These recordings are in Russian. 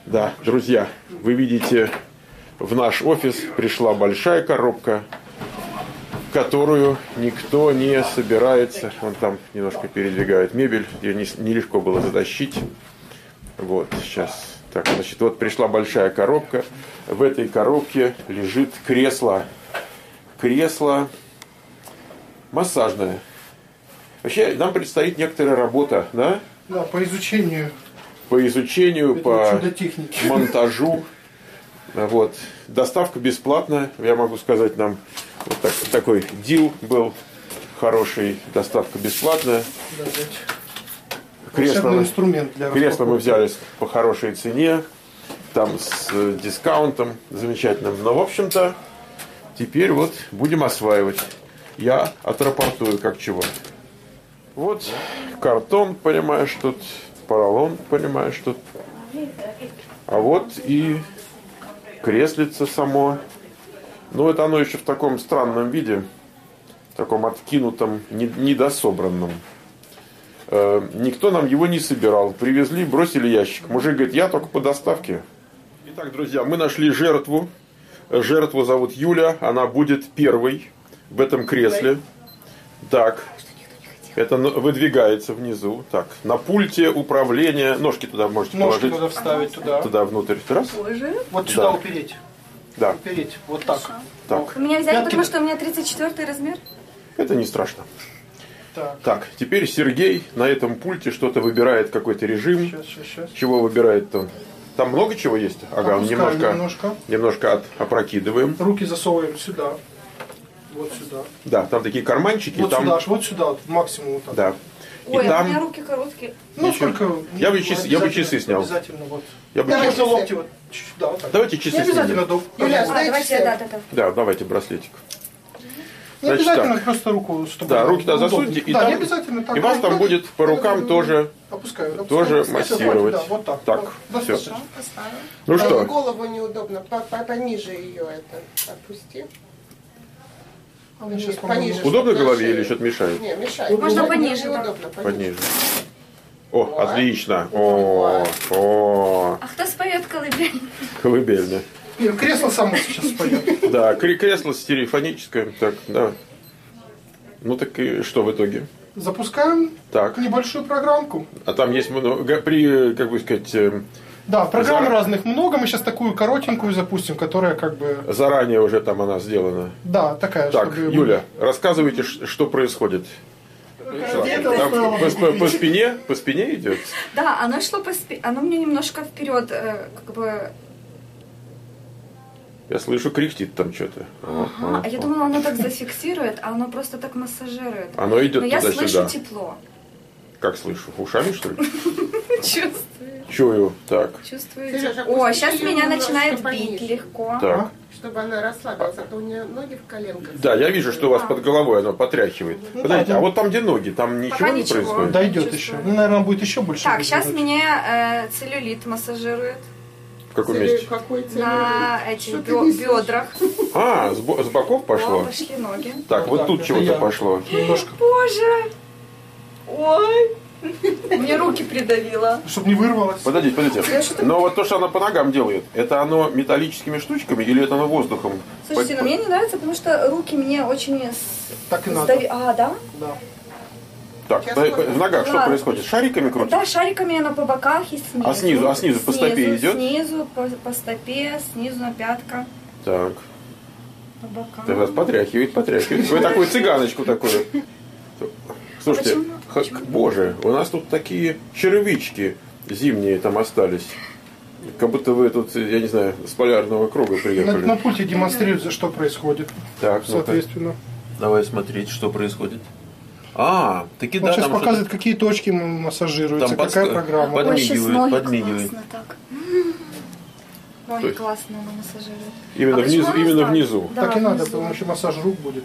Да, друзья, вы видите, в наш офис пришла большая коробка, которую никто не собирается. Он там немножко передвигает мебель, ее нелегко было затащить. Вот, сейчас. Так, значит, вот пришла большая коробка. В этой коробке лежит кресло. Кресло массажное. Вообще, нам предстоит некоторая работа, да? Да, по изучению. По монтажу. Вот. Доставка бесплатная. Я могу сказать, нам вот такой дил был хороший. Доставка бесплатная. Кресло мы взяли по хорошей цене. Там с дискаунтом замечательным. Но, в общем-то, теперь вот будем осваивать. Я отрапортую как чего. Вот картон, понимаешь, тут поролон, понимаешь, тут. А вот и креслице само. Ну, это оно еще в таком странном виде, в таком откинутом, недособранном. Никто нам его не собирал. Привезли, бросили ящик. Мужик говорит, я только по доставке. Итак, друзья, мы нашли жертву. Жертву зовут Юля. Она будет первой в этом кресле. Так. Это выдвигается внизу. Так, на пульте управления. Ножки туда можете положить. Ножки надо вставить туда. Туда внутрь. Раз. Вот сюда упереть. Да. Упереть. Вот так. Так. У меня взяли, потому что у меня 34 размер. Это не страшно. Так, теперь Сергей на этом пульте что-то выбирает, какой-то режим. Сейчас. Чего выбирает-то? Там много чего есть? Ага, немножко опрокидываем. Руки засовываем сюда. Вот сюда. Да, там такие карманчики. Вот там... сюда, вот сюда, максимум вот так. Да. Ой, там... у меня руки короткие. Ну, сколько... Я бы часы снял. Обязательно, вот. Можно локти вот сюда, вот так. Давайте часы снимем. Юля, давайте, да, давайте браслетик. Не обязательно просто руку, чтобы... Да, руки туда засуньте, и, там, и вас там будет по рукам тоже массировать. Да, вот так. Так, вот, все. достаточно. Ну что? Голову неудобно, пониже ее это опусти. Пониже. Удобно голове или что-то мешает? Не, мешает. Можно пониже. Неудобно, пониже. О, отлично. О. А кто споет колыбель? Колыбельная. Кресло само сейчас споет. Да, кресло стереофоническое. Так, да. Ну так и что в итоге? Запускаем небольшую программку. А там есть много, как бы сказать... Да, программ разных много. Мы сейчас такую коротенькую запустим, которая как бы... Заранее уже там она сделана. Да, такая. Так, чтобы... Юля, рассказывайте, что происходит. По спине идет? Да, оно шло по спине. Оно мне немножко вперед, как бы... Я слышу, кряхтит там что-то. Ага. А я думала, оно так зафиксирует, а оно просто так массажирует. Оно идет туда-сюда. Но я слышу тепло. Как слышу? Ушами, что ли? Чувствую. Чую. Так. Чувствую. О, сейчас меня начинает бить легко. Так. Чтобы она расслабилась, а то у нее ноги в коленках. Да, я вижу, что у вас под головой оно потряхивает. Подождите, а вот там, где ноги, там ничего не происходит? Дойдет еще. Ну, наверное, будет еще больше. Так, сейчас меня целлюлит массажирует. В каком месте? На этих бедрах. А, с боков пошло? Пошли ноги. Так, вот тут чего-то пошло. Боже! Ой! Мне руки придавило. Чтобы не вырвалось. Подождите. Но вот то, что она по ногам делает, это оно металлическими штучками или это оно воздухом? Слушайте, но мне не нравится, потому что руки мне очень... Так и надо. А, да? Да. Так, в ногах что происходит? Шариками крутит? Да, шариками она по боках и снизу. А снизу по стопе идет? Снизу, по стопе, снизу на пятка. Так. По бокам. Ты вас потряхивает. Вы такую цыганочку такую. Слушайте, боже, у нас тут такие червячки зимние там остались. Как будто вы тут, я не знаю, с полярного круга приехали. На пульте демонстрируется, что происходит. Так, соответственно. Давай смотреть, что происходит. Таки да. Он сейчас показывает, какие точки массажируются, какая программа. Подмигивает. Ноги классно она массажирует. Именно внизу. Так и надо, потому что массаж рук будет.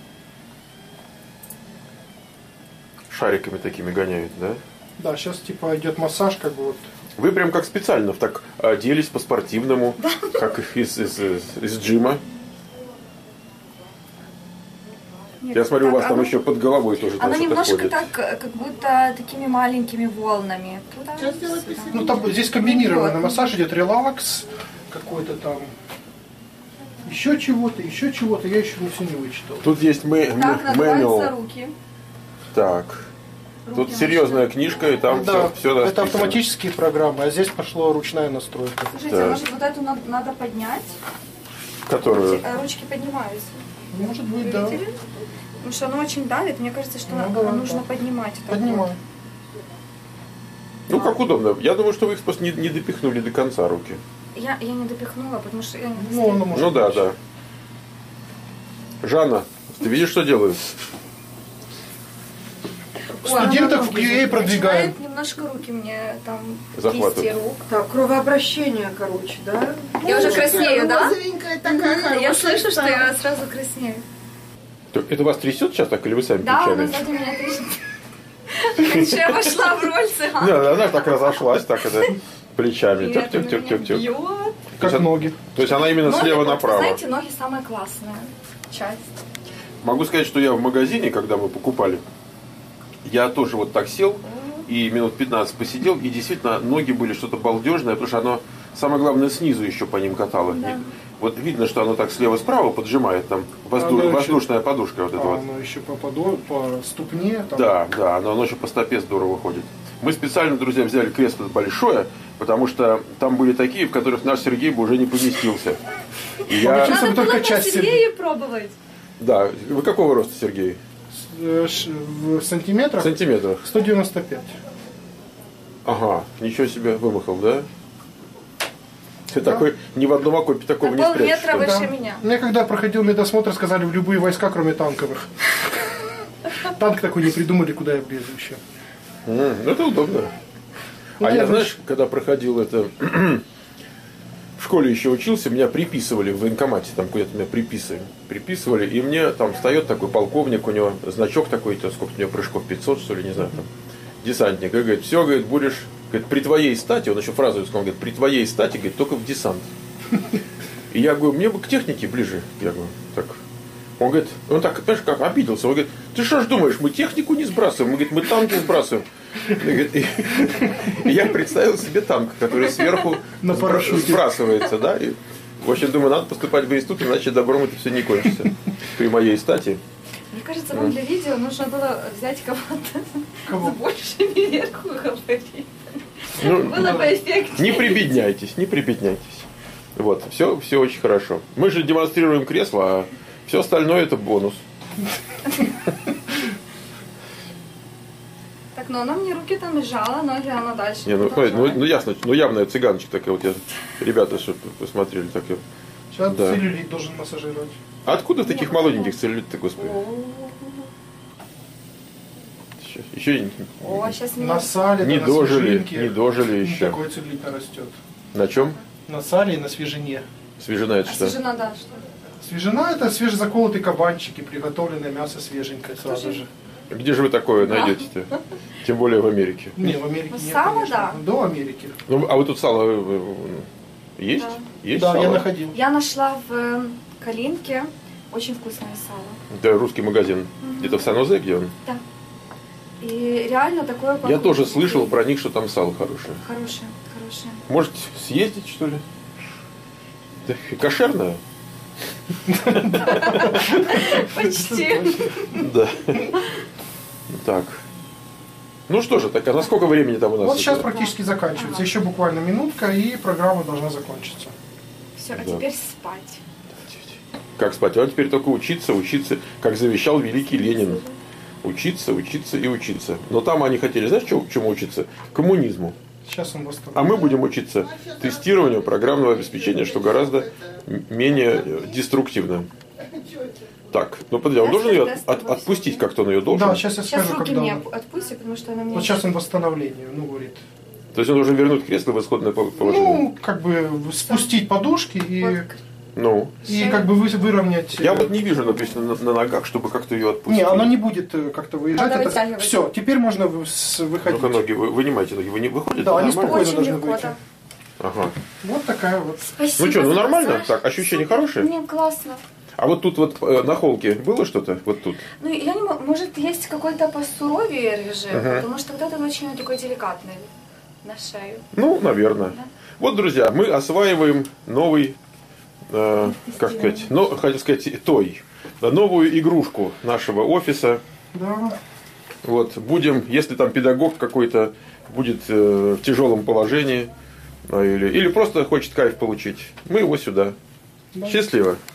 Шариками такими гоняют, да? Да, сейчас типа идет массаж, как бы вот. Вы прям как специально так оделись по-спортивному, как из джима. Нет, Я смотрю, у так, вас там еще под головой тоже там Оно что-то немножко ходит. так, как будто такими маленькими волнами. Туда, Сейчас сделай сюда. Ну, там здесь комбинированный массаж идет, релакс, какой-то там, еще чего-то, я еще все не вычитал. Тут есть Так, надуваются manual. руки. Так. Руки Тут серьезная книжка, и там Да, все это автоматические программы, а здесь пошла ручная настройка. Слушайте, Да. а может вот эту надо поднять? Которую... Ручки поднимаются. Может быть, Вы да. видели? Потому что оно очень давит. Мне кажется, что Ну, да, нужно да. поднимать. это Поднимай. Ну, как удобно. Я думаю, что вы их просто не допихнули до конца руки. вот. Я не допихнула, потому что я не Ну, оно может Ну да, быть. да. Жанна, ты видишь, что делают? Студентов в QA продвигаем. Начинает немножко руки мне там Захватывают. кисти рук. Так, кровообращение, короче, да? Я уже краснею, да? Розовенькая такая хорошая. Я слышу, что стала. я сразу краснею. Так это вас трясет сейчас так, или вы сами Да, она плечами? сзади меня трясет. Я вошла в роль цыганки. Да, она так разошлась, так это плечами. Нет, она меня Тюк-тюк-тюк-тюк. бьет. Как ноги. То есть она именно Ноги, слева вот, направо. Знаете, ноги самая классная часть. Могу сказать, что я в магазине, когда мы покупали, я тоже вот так сел и минут 15 посидел, и действительно ноги были что-то балдежное, потому что оно, самое главное, снизу еще по ним катало. Да. И вот видно, что оно так слева-справа поджимает, там Оно еще- воздушная подушка вот эта вот. Оно еще по ступне. Там. Да, да, оно еще по стопе здорово ходит. Мы специально, друзья, взяли кресло большое, потому что там были такие, в которых наш Сергей бы уже не поместился. И я... Получился бы Надо только было часть по Сергею пробовать. Да, вы какого роста, Сергей? В сантиметрах В сантиметрах. 195. Ага, ничего себе, вымахал, да? Ты такой, ни в одном окопе такого На не спрячешь. полметра что ли? выше Да. меня. Мне когда проходил медосмотр, сказали в любые войска, кроме танковых. Танк такой не придумали, куда я влезу еще. Ну, это удобно. Ну, А я я, знаешь, когда проходил это... В школе еще учился, меня приписывали в военкомате, там куда-то меня приписывали, и мне там встает такой полковник, у него значок такой, то сколько у него прыжков, 500, что ли, не знаю, там, десантник, и говорит, все, говорит, будешь, говорит, при твоей стати, он еще фразу сказал, говорит, при твоей стати, говорит, только в десант. И я говорю, мне бы к технике ближе, я говорю, так. Он говорит, он так, понимаешь, как обиделся, он говорит, ты что ж думаешь, мы технику не сбрасываем, мы, говорит, мы танки сбрасываем. И я представил себе танк, который сверху На парашюте. сбрасывается, да, и, в общем, думаю, надо поступать в институт, иначе добром это все не кончится. При моей стати. Мне кажется, вам для видео нужно было взять кого-то Кого? с большими вверху габаритами. Ну, Было бы эффектнее. не прибедняйтесь, не прибедняйтесь. Вот, все очень хорошо. Мы же демонстрируем кресло, а все остальное это бонус. Так, но она мне руки там сжала, ноги она дальше Не, ну, продолжает. ну ясно, ну явная цыганочка такая вот. Ребята, чтобы посмотрели так. Сейчас Да. целлюлит должен массажировать. А откуда таких молоденьких целлюлит-то, господи? Еще О, сейчас На меня... сале, не да, на дожили, свежинке. не дожили Не еще. такой целлюлит растет. На чем? На сале и на свежине. Свежина это что? Жена, да, что? Свежина – это свежезаколотые кабанчики, приготовленное мясо свеженькое сразу же. Где же вы такое найдете-то? Тем более в Америке. Не, в Америке нет, Сало, конечно. да. До Америки. Ну, а вы тут сало есть? Да. Есть Да, сало? я находил. Я нашла в Калинке очень вкусное сало. Да, русский магазин. Где-то в Сан-Жозе, где он? Да. И реально такое... Я похоже. тоже слышал про них, что там сало хорошее. Хорошее, хорошее. Может, съездить, что ли? Да, кошерное? Почти. Да. Так. Ну что же, так, а на сколько времени там у нас? Вот сейчас это? практически заканчивается. Еще буквально минутка, и программа должна закончиться. Все, а Да. теперь спать. Как спать? А теперь только учиться, учиться, как завещал великий Ленин. Учиться, учиться и учиться. Но там они хотели, знаешь, чему учиться? Коммунизму. Сейчас он восстановит. А мы будем учиться тестированию программного обеспечения, что гораздо менее деструктивно. Так, ну подожди, он должен ее отпустить как-то, он ее должен? Да, сейчас я Сейчас скажу, руки когда мне он... отпусти, потому что она мне... Вот сейчас он восстановление, ну, говорит. То есть он должен вернуть кресло в исходное положение? Ну, как бы спустить подушки и Ну, как бы выровнять... я вот не вижу написано на ногах, чтобы как-то ее отпустить. Не, она не будет как-то выезжать. Надо Это... вытягивать. Все, теперь можно выходить. Ну-ка ноги, вынимайте ноги, вы не выходите? Да, они Нормально? спокойно Очень должны легко, выйти. да. Ага. Вот такая вот. Спасибо Ну что, ну за нормально? массаж. Так, ощущения хорошие? Мне классно. А вот тут вот на холке было что-то? Вот тут? Ну, я не могу, может, есть какой-то посуровее режим, потому что вот этот очень такой деликатный на шею. Ну, наверное. Да. Вот, друзья, мы осваиваем новый, как сказать, хотел сказать, новую игрушку нашего офиса. Да. Вот, будем, если там педагог какой-то будет в тяжелом положении, или просто хочет кайф получить, мы его сюда. Да. Счастливо!